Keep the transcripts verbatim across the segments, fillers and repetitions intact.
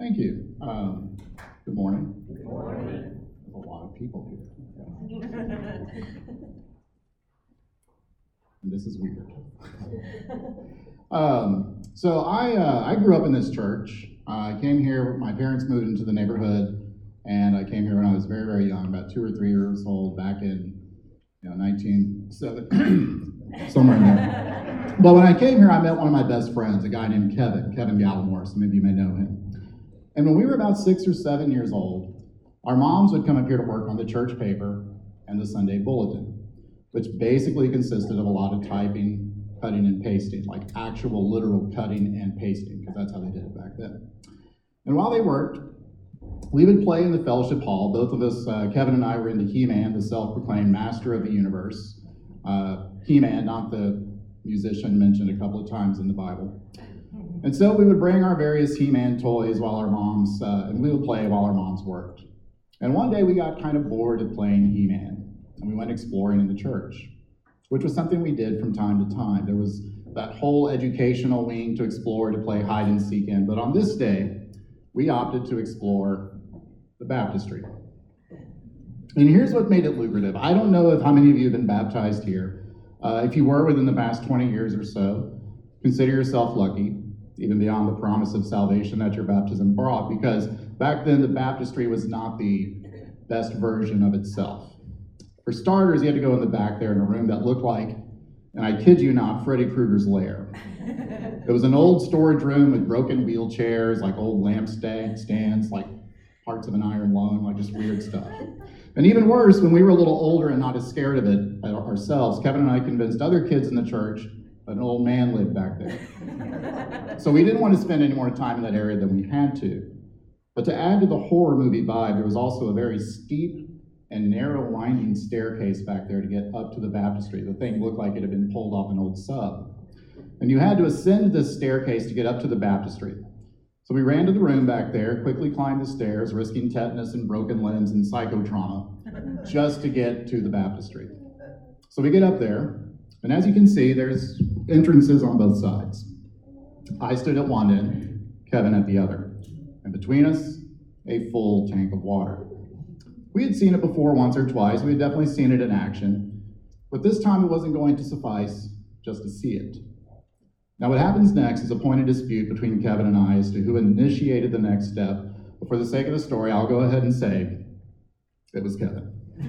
Thank you. Um, good morning. Good morning. There's a lot of people here. And this is weird. um, so I uh, I grew up in this church. Uh, I came here, my parents moved into the neighborhood, and I came here when I was very, very young, about two or three years old, back in you know, nineteen seventy, somewhere in there. But when I came here, I met one of my best friends, a guy named Kevin, Kevin Gallimore. Some of you may know him. And when we were about six or seven years old, our moms would come up here to work on the church paper and the Sunday bulletin, which basically consisted of a lot of typing, cutting, and pasting, like actual literal cutting and pasting, because that's how they did it back then. And while they worked, we would play in the fellowship hall. Both of us, uh, Kevin and I, were into He-Man, the self-proclaimed master of the universe. Uh, He-Man, not the musician mentioned a couple of times in the Bible. And so we would bring our various He-Man toys while our moms, uh, and we would play while our moms worked. And one day we got kind of bored of playing He-Man, and we went exploring in the church, which was something we did from time to time. There was that whole educational wing to explore, to play hide and seek in. But on this day, we opted to explore the baptistry. And here's what made it lucrative. I don't know if how many of you have been baptized here. Uh, if you were within the past twenty years or so, consider yourself lucky, even beyond the promise of salvation that your baptism brought, because back then the baptistry was not the best version of itself. For starters, you had to go in the back there in a room that looked like, and I kid you not, Freddy Krueger's lair. It was an old storage room with broken wheelchairs, like old lamp stands, like parts of an iron lung, like just weird stuff. And even worse, when we were a little older and not as scared of it ourselves, Kevin and I convinced other kids in the church that an old man lived back there. So we didn't want to spend any more time in that area than we had to. But to add to the horror movie vibe, there was also a very steep and narrow winding staircase back there to get up to the baptistry. The thing looked like it had been pulled off an old sub. And you had to ascend this staircase to get up to the baptistry. So we ran to the room back there, quickly climbed the stairs, risking tetanus and broken limbs and psychotrauma, just to get to the baptistry. So we get up there, and as you can see, there's entrances on both sides. I stood at one end, Kevin at the other. And between us, a full tank of water. We had seen it before once or twice. We had definitely seen it in action. But this time it wasn't going to suffice just to see it. Now what happens next is a point of dispute between Kevin and I as to who initiated the next step. But for the sake of the story, I'll go ahead and say it was Kevin.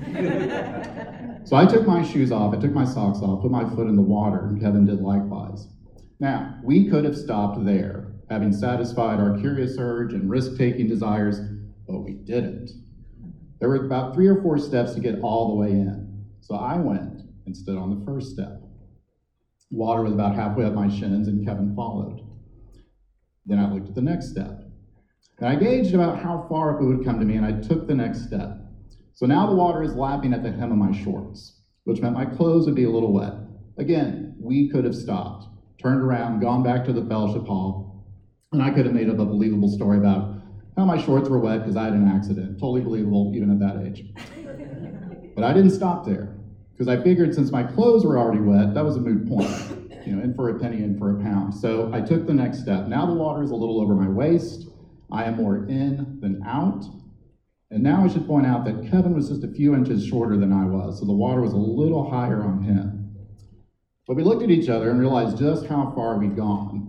So I took my shoes off, I took my socks off, put my foot in the water, and Kevin did likewise. Now, we could have stopped there, having satisfied our curious urge and risk-taking desires, but we didn't. There were about three or four steps to get all the way in. So I went and stood on the first step. Water was about halfway up my shins, and Kevin followed. Then I looked at the next step. And I gauged about how far up it would come to me, and I took the next step. So now the water is lapping at the hem of my shorts, which meant my clothes would be a little wet. Again, we could have stopped, turned around, gone back to the fellowship hall, and I could have made up a believable story about how my shorts were wet because I had an accident. Totally believable, even at that age. But I didn't stop there, because I figured since my clothes were already wet, that was a moot point. You know, in for a penny, in for a pound. So I took the next step. Now the water is a little over my waist. I am more in than out. And now I should point out that Kevin was just a few inches shorter than I was, so the water was a little higher on him. But we looked at each other and realized just how far we'd gone.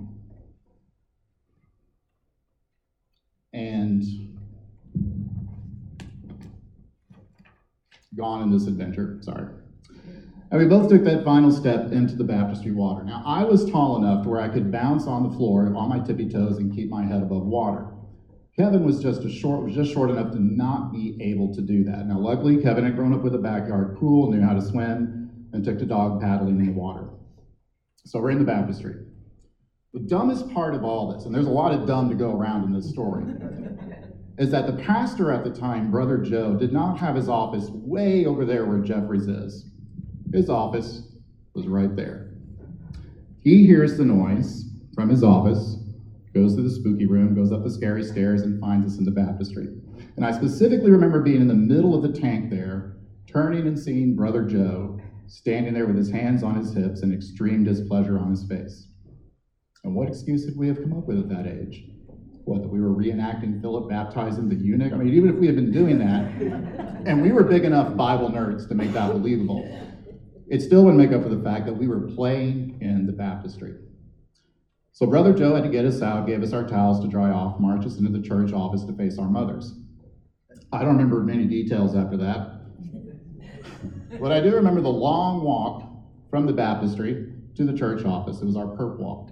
And gone in this adventure, sorry. And we both took that final step into the baptistry water. Now, I was tall enough to where I could bounce on the floor on my tippy toes and keep my head above water. Kevin was just a short, was just short enough to not be able to do that. Now, luckily, Kevin had grown up with a backyard pool, knew how to swim, and took to dog paddling in the water. So we're in the baptistry. The dumbest part of all this, and there's a lot of dumb to go around in this story, is that the pastor at the time, Brother Joe, did not have his office way over there where Jeffrey's is. His office was right there. He hears the noise from his office, goes to the spooky room, goes up the scary stairs, and finds us in the baptistry. And I specifically remember being in the middle of the tank there, turning and seeing Brother Joe standing there with his hands on his hips and extreme displeasure on his face. And what excuse could we have come up with at that age? what, that we were reenacting Philip baptizing the eunuch? I mean, even if we had been doing that, and we were big enough Bible nerds to make that believable, it still wouldn't make up for the fact that we were playing in the baptistry. So Brother Joe had to get us out, gave us our towels to dry off, march us into the church office to face our mothers. I don't remember many details after that, but I do remember the long walk from the baptistry to the church office. It was our perp walk.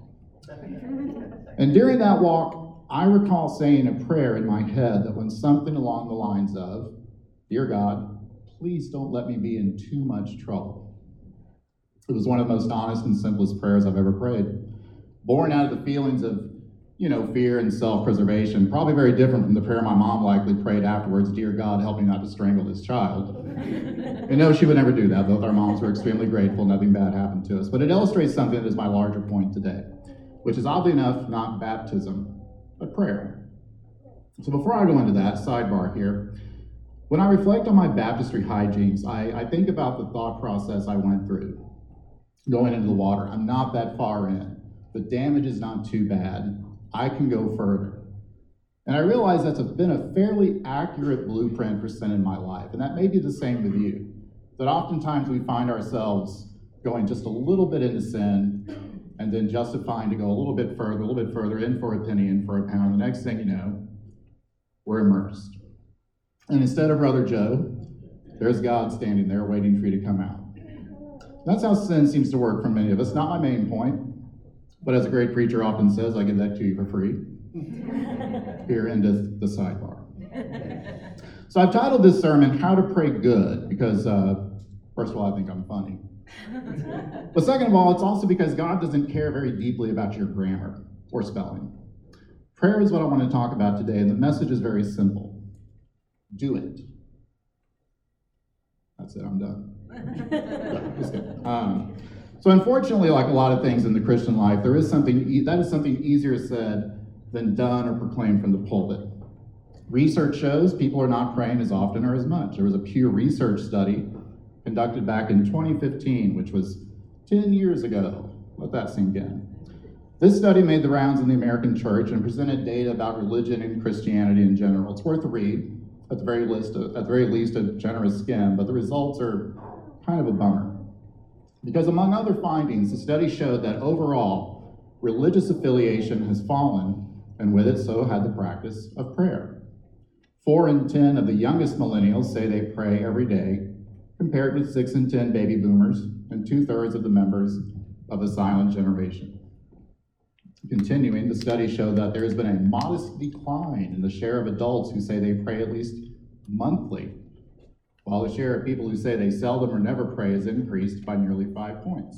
And during that walk, I recall saying a prayer in my head that went something along the lines of, "Dear God, please don't let me be in too much trouble." It was one of the most honest and simplest prayers I've ever prayed, born out of the feelings of, you know, fear and self-preservation, probably very different from the prayer my mom likely prayed afterwards, "Dear God, help me not to strangle this child." And no, she would never do that. Both our moms were extremely grateful. Nothing bad happened to us. But it illustrates something that is my larger point today, which is oddly enough not baptism, but prayer. So before I go into that, sidebar here, when I reflect on my baptistry hijinks, I, I think about the thought process I went through going into the water. I'm not that far in. The damage is not too bad. I can go further. And I realize that's been a fairly accurate blueprint for sin in my life, and that may be the same with you. That oftentimes we find ourselves going just a little bit into sin and then justifying to go a little bit further, a little bit further, in for a penny, in for a pound. The next thing you know, we're immersed. And instead of Brother Joe, there's God standing there waiting for you to come out. That's how sin seems to work for many of us. Not my main point, but as a great preacher often says, I give that to you for free. Here endeth the sidebar. So I've titled this sermon, How to Pray Good, because uh, first of all, I think I'm funny. But second of all, it's also because God doesn't care very deeply about your grammar or spelling. Prayer is what I want to talk about today, and the message is very simple. Do it. That's it, I'm done. No, just kidding. Um, so unfortunately, like a lot of things in the Christian life, there is something, that is something easier said than done or proclaimed from the pulpit. Research shows people are not praying as often or as much. There was a Pew Research study conducted back in twenty fifteen, which was ten years ago. Let that sink in. This study made the rounds in the American church and presented data about religion and Christianity in general. It's worth a read, at the very least, at the very least a generous skim, but the results are kind of a bummer. Because among other findings, the study showed that overall, religious affiliation has fallen, and with it so had the practice of prayer. Four in ten of the youngest millennials say they pray every day, compared with six in ten baby boomers and two-thirds of the members of the silent generation. Continuing, the study showed that there has been a modest decline in the share of adults who say they pray at least monthly, while the share of people who say they seldom or never pray has increased by nearly five points.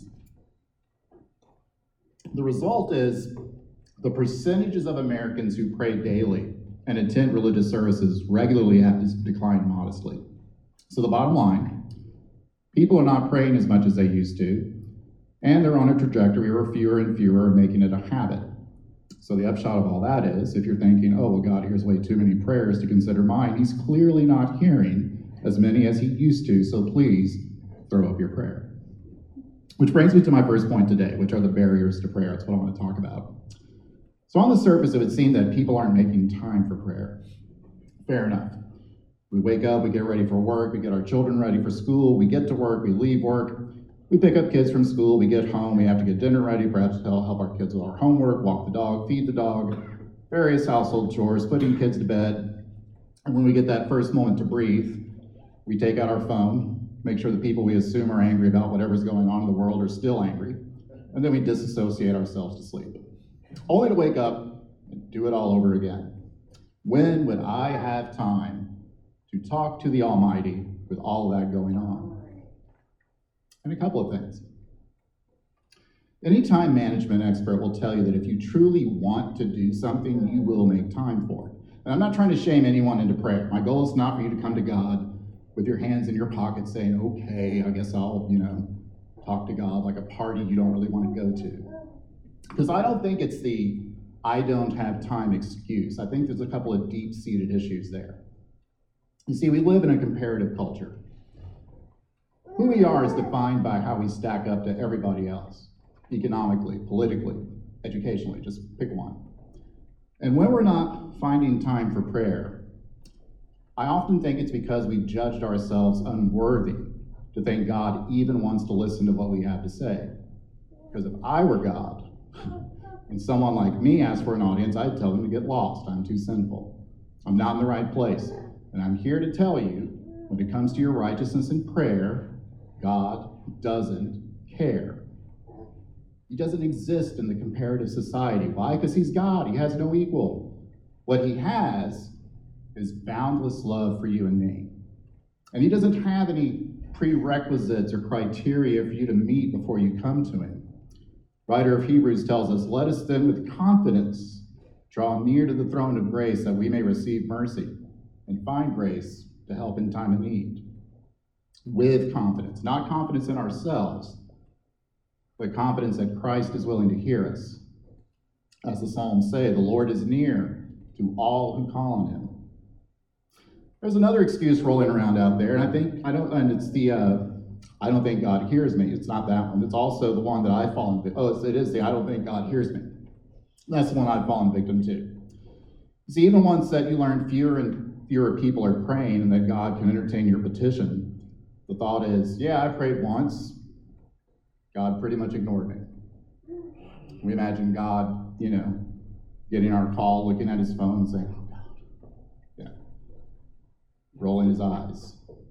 The result is the percentages of Americans who pray daily and attend religious services regularly have declined modestly. So the bottom line, people are not praying as much as they used to, and they're on a trajectory where fewer and fewer are making it a habit. So the upshot of all that is, if you're thinking, oh, well, God hears way too many prayers to consider mine, he's clearly not hearing as many as he used to, so please throw up your prayer. Which brings me to my first point today, which are the barriers to prayer. That's what I want to talk about. So on the surface, it would seem that people aren't making time for prayer. Fair enough. We wake up, we get ready for work, we get our children ready for school, we get to work, we leave work, we pick up kids from school, we get home, we have to get dinner ready, perhaps help our kids with our homework, walk the dog, feed the dog, various household chores, putting kids to bed. And when we get that first moment to breathe, we take out our phone, make sure the people we assume are angry about whatever's going on in the world are still angry, and then we disassociate ourselves to sleep. Only to wake up and do it all over again. When would I have time to talk to the Almighty with all of that going on? And a couple of things. Any time management expert will tell you that if you truly want to do something, you will make time for it. And I'm not trying to shame anyone into prayer. My goal is not for you to come to God with your hands in your pocket saying, okay, I guess I'll, you know, talk to God like a party you don't really want to go to. Because I don't think it's the I don't have time excuse. I think there's a couple of deep-seated issues there. You see, we live in a comparative culture. Who we are is defined by how we stack up to everybody else, economically, politically, educationally, just pick one. And when we're not finding time for prayer, I often think it's because we've judged ourselves unworthy to think God even wants to listen to what we have to say. Because if I were God, and someone like me asked for an audience, I'd tell them to get lost. I'm too sinful. I'm not in the right place. And I'm here to tell you, when it comes to your righteousness in prayer, God doesn't care. He doesn't exist in the comparative society. Why? Because he's God. He has no equal. What he has is boundless love for you and me. And he doesn't have any prerequisites or criteria for you to meet before you come to him. Writer of Hebrews tells us, let us then with confidence draw near to the throne of grace that we may receive mercy and find grace to help in time of need. With confidence, not confidence in ourselves, but confidence that Christ is willing to hear us. As the Psalms say, the Lord is near to all who call on him. There's another excuse rolling around out there, and I think, I don't, and it's the, uh, I don't think God hears me. It's not that one. It's also the one that I've fallen victim. Oh, it is the I don't think God hears me. That's the one I've fallen victim to. See, even once that you learn fewer and fewer people are praying and that God can entertain your petition, the thought is, yeah, I prayed once. God pretty much ignored me. We imagine God, you know, getting our call, looking at his phone and saying, oh God, yeah, rolling his eyes.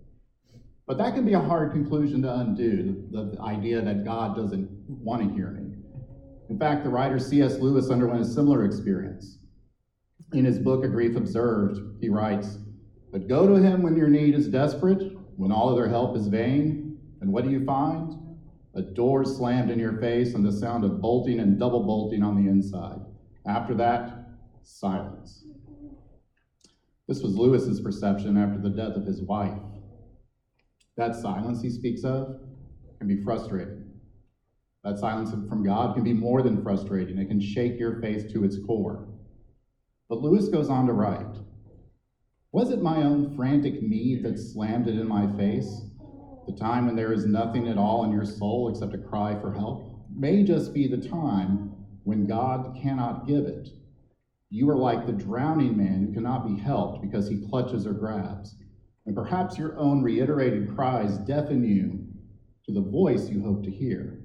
But that can be a hard conclusion to undo, the, the idea that God doesn't want to hear me. In fact, the writer C S Lewis underwent a similar experience. In his book, A Grief Observed, he writes, but go to him when your need is desperate, when all other help is vain, and what do you find? A door slammed in your face and the sound of bolting and double bolting on the inside. After that, silence. This was Lewis's perception after the death of his wife. That silence he speaks of can be frustrating. That silence from God can be more than frustrating. It can shake your faith to its core. But Lewis goes on to write, was it my own frantic need that slammed it in my face? The time when there is nothing at all in your soul except a cry for help may just be the time when God cannot give it. You are like the drowning man who cannot be helped because he clutches or grabs. And perhaps your own reiterated cries deafen you to the voice you hope to hear.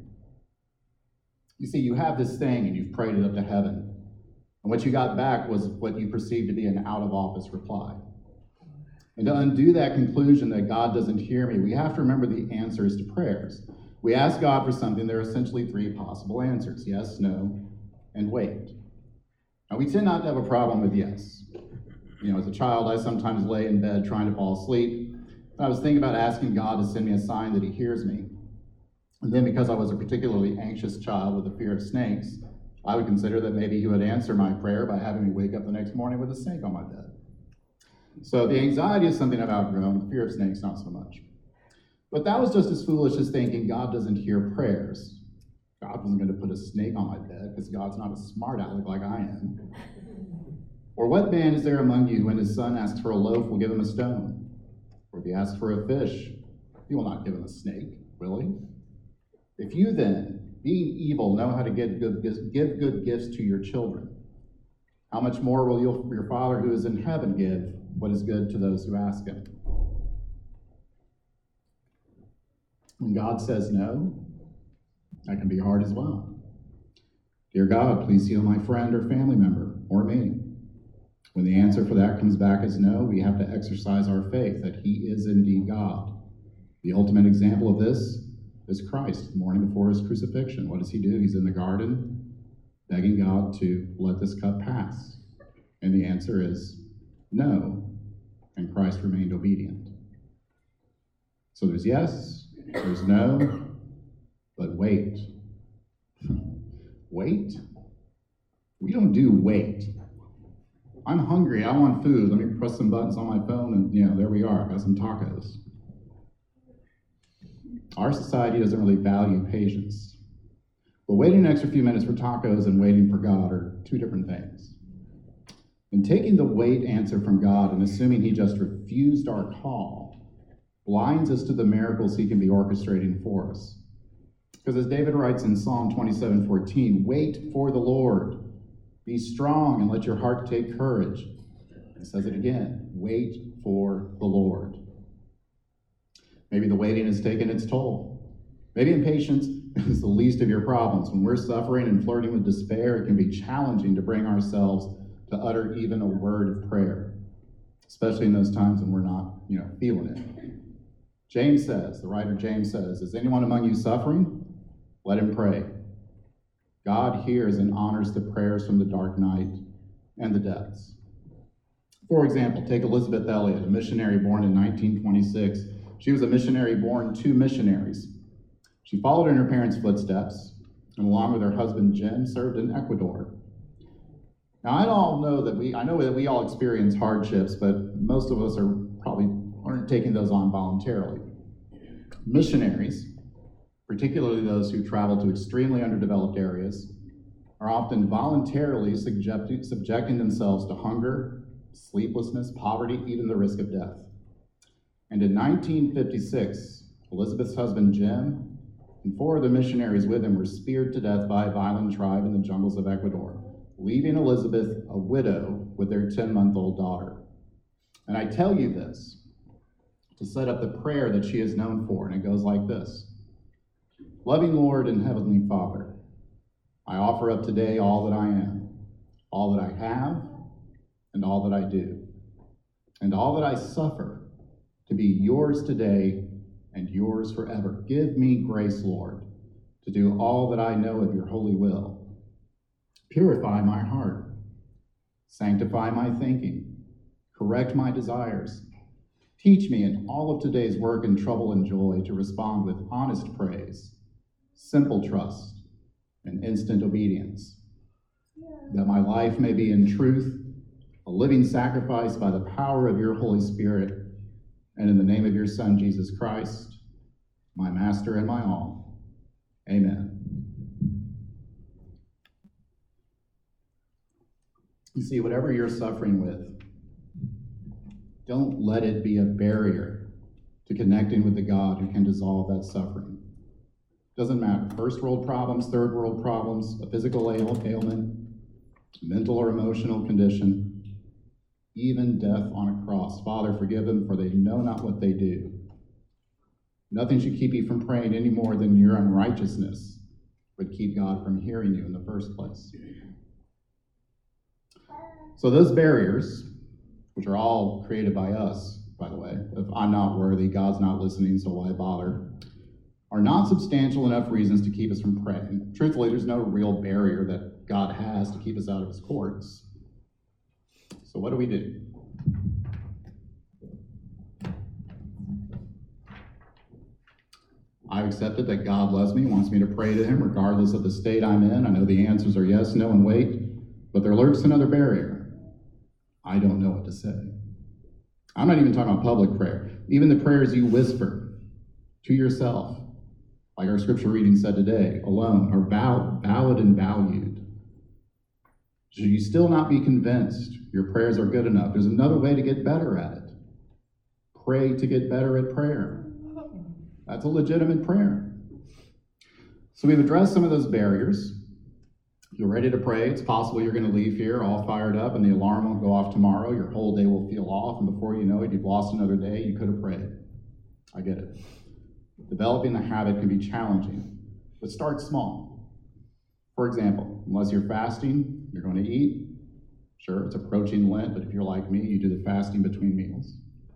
You see, you have this thing and you've prayed it up to heaven. And what you got back was what you perceived to be an out-of-office reply. And to undo that conclusion that God doesn't hear me, we have to remember the answers to prayers. We ask God for something, there are essentially three possible answers: yes, no, and wait. Now, we tend not to have a problem with yes. You know, as a child, I sometimes lay in bed trying to fall asleep. I was thinking about asking God to send me a sign that he hears me. And then because I was a particularly anxious child with a fear of snakes, I would consider that maybe he would answer my prayer by having me wake up the next morning with a snake on my bed. So the anxiety is something I've outgrown, the fear of snakes not so much. But that was just as foolish as thinking God doesn't hear prayers. God wasn't going to put a snake on my bed because God's not a smart aleck like I am. Or what man is there among you when his son asks for a loaf, will give him a stone? Or if he asks for a fish, he will not give him a snake, will he? If you then, being evil, know how to give good, give good gifts to your children, how much more will your Father who is in heaven give what is good to those who ask him? When God says no, that can be hard as well. Dear God, please heal my friend or family member, or me. When the answer for that comes back as no, we have to exercise our faith that he is indeed God. The ultimate example of this is Christ, the morning before his crucifixion. What does he do? He's in the garden begging God to let this cup pass. And the answer is no, and Christ remained obedient. So there's yes, there's no, but wait. Wait? We don't do wait. I'm hungry, I want food. Let me press some buttons on my phone and, you know, there we are, got some tacos. Our society doesn't really value patience. But waiting an extra few minutes for tacos and waiting for God are two different things. And taking the wait answer from God and assuming he just refused our call blinds us to the miracles he can be orchestrating for us. Because as David writes in Psalm twenty-seven fourteen, wait for the Lord. Be strong and let your heart take courage. It says it again, wait for the Lord. Maybe the waiting has taken its toll. Maybe impatience is the least of your problems. When we're suffering and flirting with despair, it can be challenging to bring ourselves to utter even a word of prayer, especially in those times when we're not, you know, feeling it. James says, the writer James says, is anyone among you suffering? Let him pray. God hears and honors the prayers from the dark night and the depths. For example, take Elizabeth Elliot, a missionary born in nineteen twenty-six. She was a missionary born to missionaries. She followed in her parents' footsteps, and along with her husband Jim, served in Ecuador. Now, I don't know that we, I know that we all experience hardships, but most of us are probably aren't taking those on voluntarily. Missionaries, particularly those who travel to extremely underdeveloped areas, are often voluntarily subjecting, subjecting themselves to hunger, sleeplessness, poverty, even the risk of death. And in nineteen fifty-six, Elizabeth's husband Jim and four of the missionaries with him were speared to death by a violent tribe in the jungles of Ecuador, leaving Elizabeth a widow with their ten-month-old daughter. And I tell you this to set up the prayer that she is known for, and it goes like this. Loving Lord and Heavenly Father, I offer up today all that I am, all that I have, and all that I do, and all that I suffer to be yours today and yours forever. Give me grace, Lord, to do all that I know of your holy will. Purify my heart, sanctify my thinking, correct my desires. Teach me in all of today's work and trouble and joy to respond with honest praise, simple trust, and instant obedience, that my life may be in truth a living sacrifice by the power of your Holy Spirit, and in the name of your Son, Jesus Christ, my Master and my all. Amen. You see, whatever you're suffering with, don't let it be a barrier to connecting with the God who can dissolve that suffering. Doesn't matter. First world problems, third world problems, a physical ailment, mental or emotional condition, even death on a cross. Father, forgive them, for they know not what they do. Nothing should keep you from praying any more than your unrighteousness would keep God from hearing you in the first place. So those barriers, which are all created by us, by the way, if I'm not worthy, God's not listening, so why bother, are not substantial enough reasons to keep us from praying. Truthfully, there's no real barrier that God has to keep us out of his courts. So what do we do? I've accepted that God loves me, wants me to pray to him regardless of the state I'm in. I know the answers are yes, no, and wait, but there lurks another barrier. I don't know what to say. I'm not even talking about public prayer. Even the prayers you whisper to yourself, like our scripture reading said today, alone, are val- valid and valued. Should you still not be convinced your prayers are good enough? There's another way to get better at it. Pray to get better at prayer. That's a legitimate prayer. So we've addressed some of those barriers. You're ready to pray. It's possible you're going to leave here all fired up and the alarm won't go off tomorrow. Your whole day will feel off, and before you know it, you've lost another day. You could have prayed. I get it. Developing the habit can be challenging, but start small. For example, unless you're fasting, you're going to eat. Sure, it's approaching Lent, but if you're like me, you do the fasting between meals.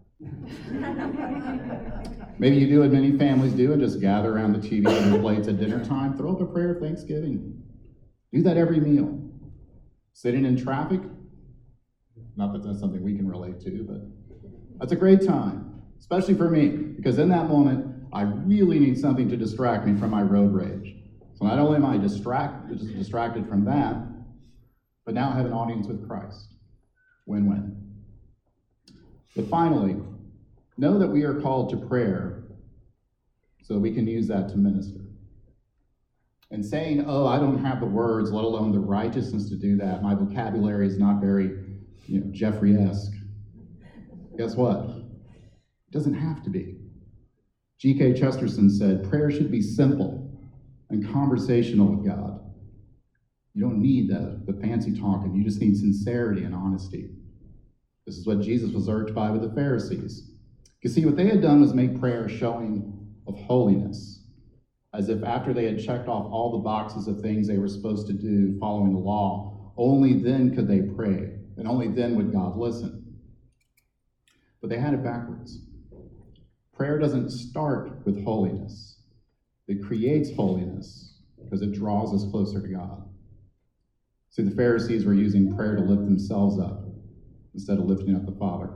Maybe you do what many families do and just gather around the T V on your plates at dinner time. Throw up a prayer of thanksgiving. Do that every meal. Sitting in traffic, not that that's something we can relate to, but that's a great time, especially for me, because in that moment, I really need something to distract me from my road rage. So not only am I distract, just distracted from that, but now I have an audience with Christ. Win-win. But finally, know that we are called to prayer so that we can use that to minister. And saying, oh, I don't have the words, let alone the righteousness to do that. My vocabulary is not very, you know, Jeffrey-esque. Guess what? It doesn't have to be. G K Chesterton said, prayer should be simple and conversational with God. You don't need the, the fancy talking. You just need sincerity and honesty. This is what Jesus was urged by with the Pharisees. You see, what they had done was make prayer a showing of holiness, as if after they had checked off all the boxes of things they were supposed to do following the law, only then could they pray, and only then would God listen. But they had it backwards. Prayer doesn't start with holiness. It creates holiness because it draws us closer to God. See, the Pharisees were using prayer to lift themselves up instead of lifting up the Father.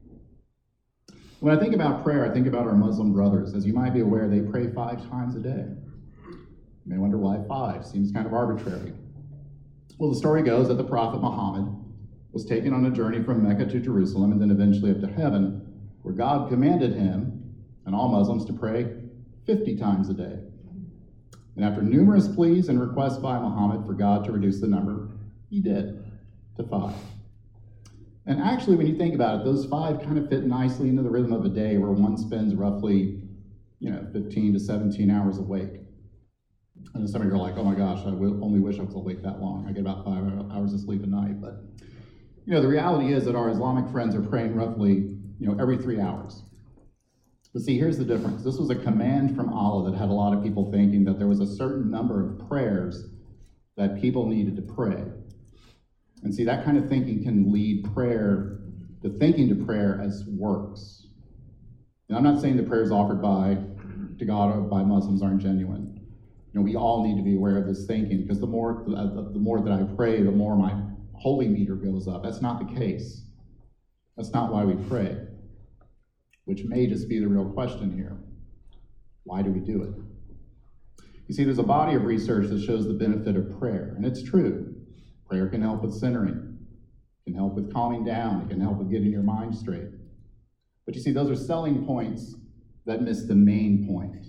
When I think about prayer, I think about our Muslim brothers. As you might be aware, they pray five times a day. You may wonder why five. Seems kind of arbitrary. Well, the story goes that the Prophet Muhammad was taken on a journey from Mecca to Jerusalem and then eventually up to heaven, where God commanded him and all Muslims to pray fifty times a day. And after numerous pleas and requests by Muhammad for God to reduce the number, he did, to five. And actually, when you think about it, those five kind of fit nicely into the rhythm of a day where one spends roughly, you know, fifteen to seventeen hours awake. And some of you are like, oh my gosh, I will only wish I was awake that long. I get about five hours of sleep a night. But, you know, the reality is that our Islamic friends are praying roughly, you know, every three hours. But see, here's the difference. This was a command from Allah that had a lot of people thinking that there was a certain number of prayers that people needed to pray. And see, that kind of thinking can lead prayer, to thinking to prayer as works. Now, I'm not saying the prayers offered by to God or by Muslims aren't genuine. You know, we all need to be aware of this thinking, because the more the, the more that I pray, the more my holy meter goes up. That's not the case. That's not why we pray, which may just be the real question here. Why do we do it? You see, there's a body of research that shows the benefit of prayer, and it's true. Prayer can help with centering, it can help with calming down, it can help with getting your mind straight. But you see, those are selling points that miss the main point.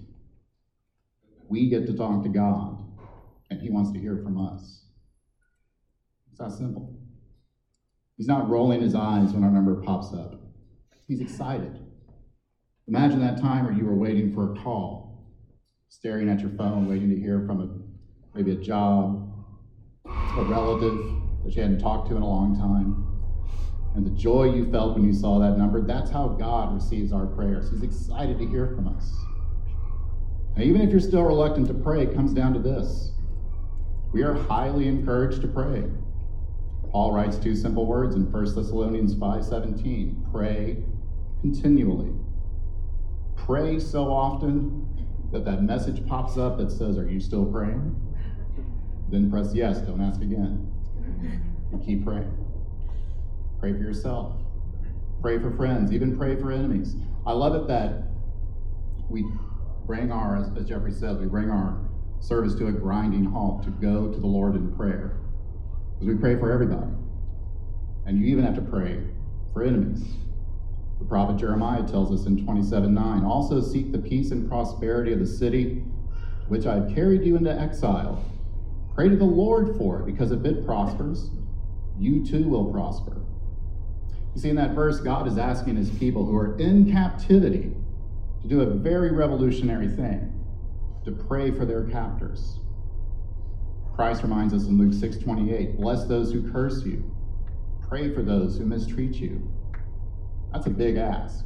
We get to talk to God, and he wants to hear from us. It's that simple. He's not rolling his eyes when our number pops up. He's excited. Imagine that time where you were waiting for a call, staring at your phone, waiting to hear from a, maybe a job, a relative that you hadn't talked to in a long time. And the joy you felt when you saw that number, that's how God receives our prayers. He's excited to hear from us. Now, even if you're still reluctant to pray, it comes down to this. We are highly encouraged to pray. Paul writes two simple words in First Thessalonians five seventeen. Pray continually. Pray so often that that message pops up that says, are you still praying? Then press yes, don't ask again. And keep praying. Pray for yourself. Pray for friends, even pray for enemies. I love it that we bring our, as Jeffrey said, we bring our service to a grinding halt to go to the Lord in prayer. Because we pray for everybody. And you even have to pray for enemies. The prophet Jeremiah tells us in twenty-seven nine, also seek the peace and prosperity of the city which I have carried you into exile. Pray to the Lord for it, because if it prospers, you too will prosper. You see, in that verse, God is asking his people who are in captivity to do a very revolutionary thing, to pray for their captors. Christ reminds us in Luke six twenty-eight, bless those who curse you. Pray for those who mistreat you. That's a big ask.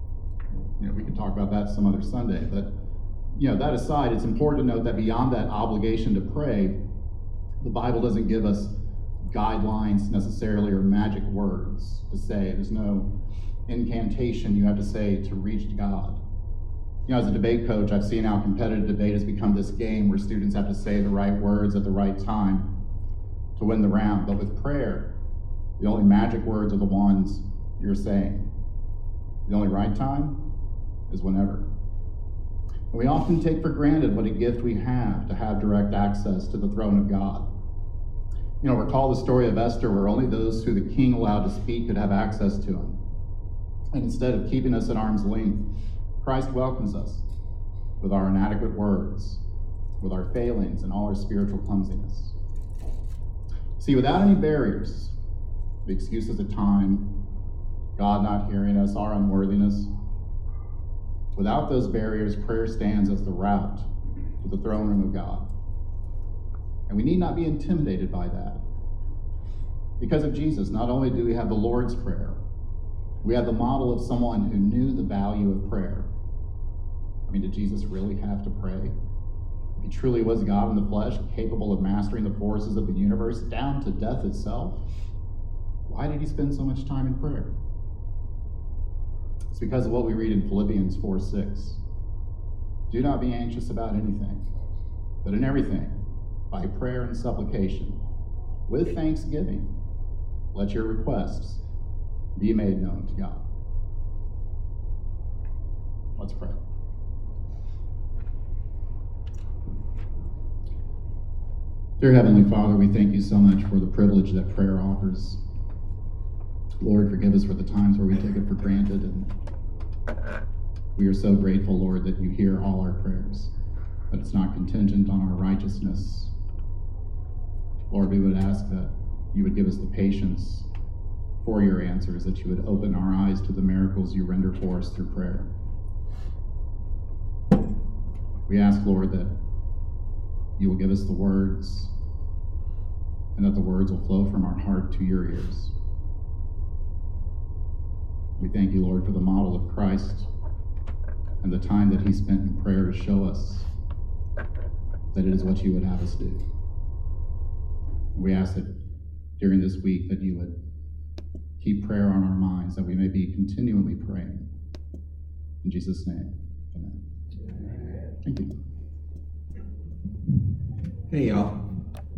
You know, we can talk about that some other Sunday, but you know, that aside, it's important to note that beyond that obligation to pray, the Bible doesn't give us guidelines necessarily or magic words to say. There's no incantation you have to say to reach God. You know, as a debate coach, I've seen how competitive debate has become this game where students have to say the right words at the right time to win the round. But with prayer, the only magic words are the ones you're saying. The only right time is whenever. And we often take for granted what a gift we have to have direct access to the throne of God. You know, recall the story of Esther, where only those who the king allowed to speak could have access to him. And instead of keeping us at arm's length, Christ welcomes us with our inadequate words, with our failings and all our spiritual clumsiness. See, without any barriers, the excuses of time, God not hearing us, our unworthiness, without those barriers, prayer stands as the route to the throne room of God. And we need not be intimidated by that. Because of Jesus, not only do we have the Lord's Prayer, we have the model of someone who knew the value of prayer. I mean, did Jesus really have to pray? If he truly was God in the flesh, capable of mastering the forces of the universe down to death itself, why did he spend so much time in prayer? It's because of what we read in Philippians four six. Do not be anxious about anything, but in everything, by prayer and supplication, with thanksgiving, let your requests be made known to God. Let's pray. Dear Heavenly Father, we thank you so much for the privilege that prayer offers. Lord, forgive us for the times where we take it for granted, and we are so grateful, Lord, that you hear all our prayers, that it's not contingent on our righteousness. Lord, we would ask that you would give us the patience for your answers, that you would open our eyes to the miracles you render for us through prayer. We ask, Lord, that you will give us the words, and that the words will flow from our heart to your ears. We thank you, Lord, for the model of Christ and the time that he spent in prayer to show us that it is what you would have us do. We ask that during this week that you would keep prayer on our minds, that we may be continually praying. In Jesus' name, amen. Thank you. Hey, y'all.